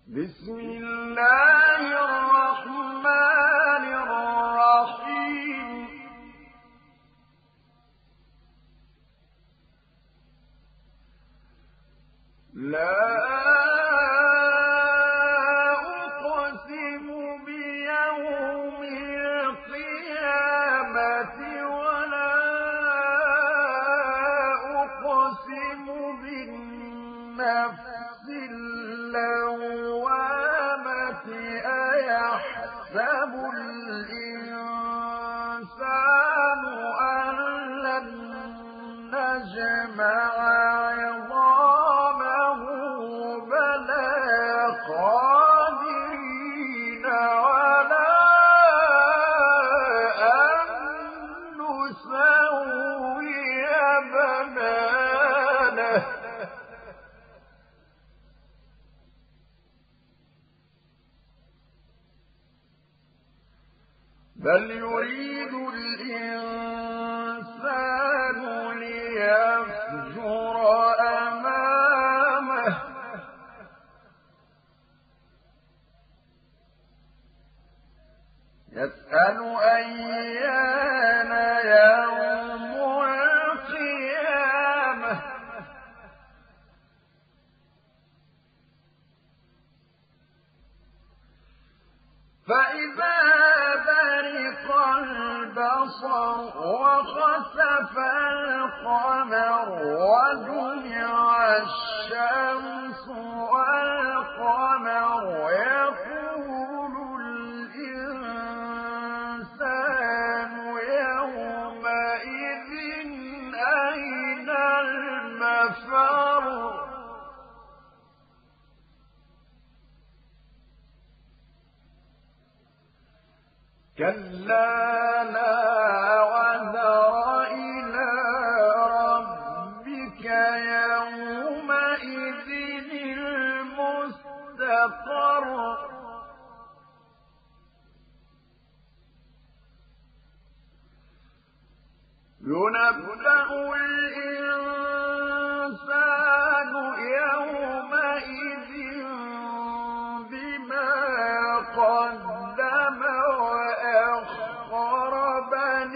بسم الله الرحمن الرحيم لا أقسم بيوم القيامة ولا أقسم بالنفس اللوامة أيحسب الإنسان أن لن نجمع عظامه بلى قادرين على أن نسوي بنانه بل يريد الإنسان ليفجر أمامه يسأل أيان يوم القيامة فإذا برق البصر وخسف القمر وجمع الشمس والقمر يقول الإنسان يومئذ أين المفر كلا لا وزر إلى ربك يومئذ المستقر ينبأ الإنسان يومئذ بما قدم وأخر بل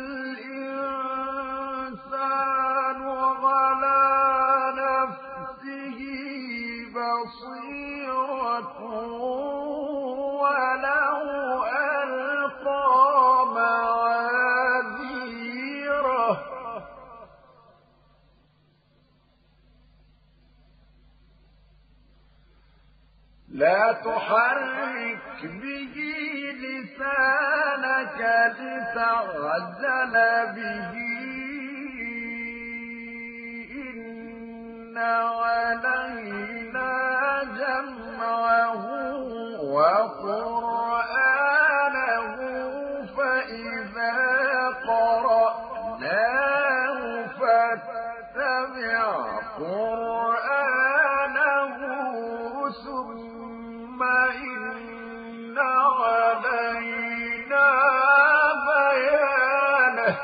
الإنسان على نفسه بصيرة ولو ألقى معاذيره لا تحرك به لسانك لتعجل به إن علينا جمعه وقرآنه فإذا قرأناه فاتبع قرآنه ثم إن علينا بيانه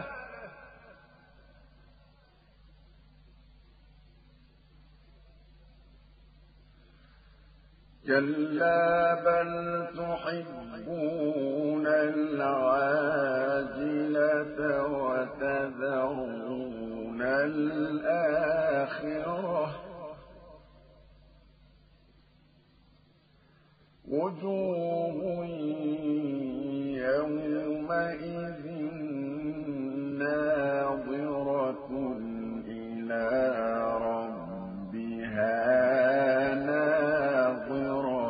كلا بل تحبون العاجلة وتذرون الآخرة وجوه يومئذ ناظرة إلى ربها ناظرة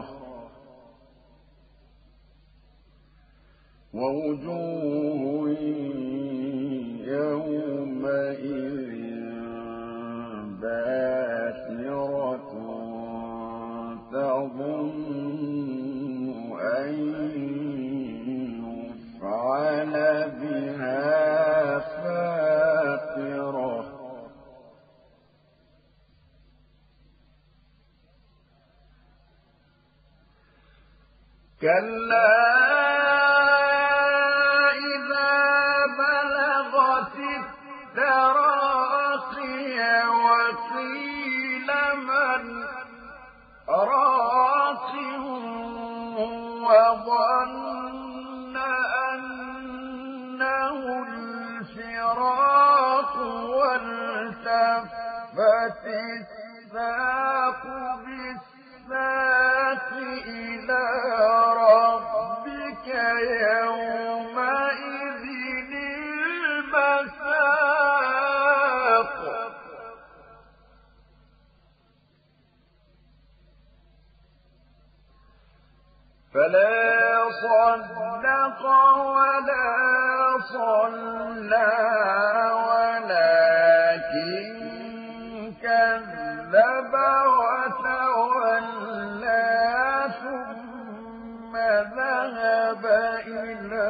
ووجوه يومئذ باسرة تظن أن يفعل بها فاقرة كلا إذا بلغت التراقي وقيل من راق وظن أنه الفراق والتفت الساق بالساق إلى ربك يومئذ المساق فلا صدق ولا صلى ولكن كذب وتولى ثم ذهب إلى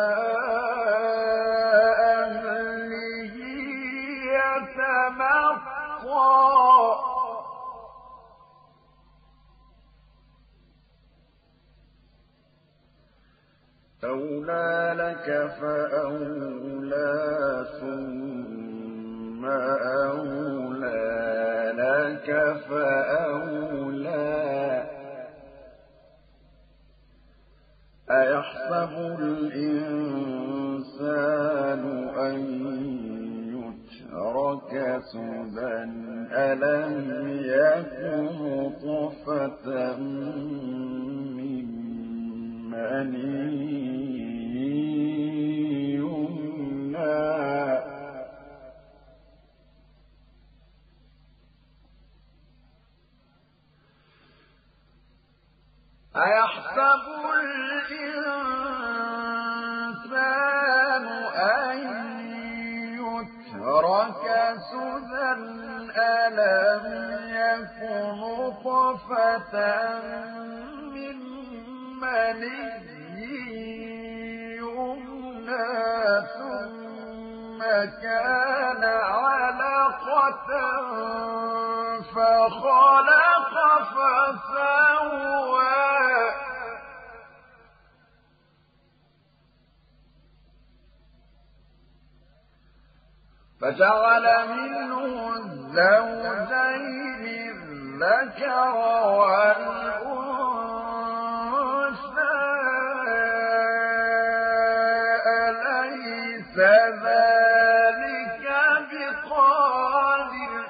أهله يتمطى أولى لك فأولى ثم أولى لك فأولى أيحسب الإنسان أن يترك سدى ألم يكن نطفة من مني أيحسب الإنسان أن يترك سدى ألم يكن نطفة من مني يمنى ثم كان علقة فخلق فسوى فجعل منه الزوجين الذكر والأنثى أليس ذلك بقادر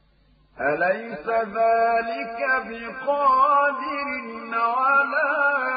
على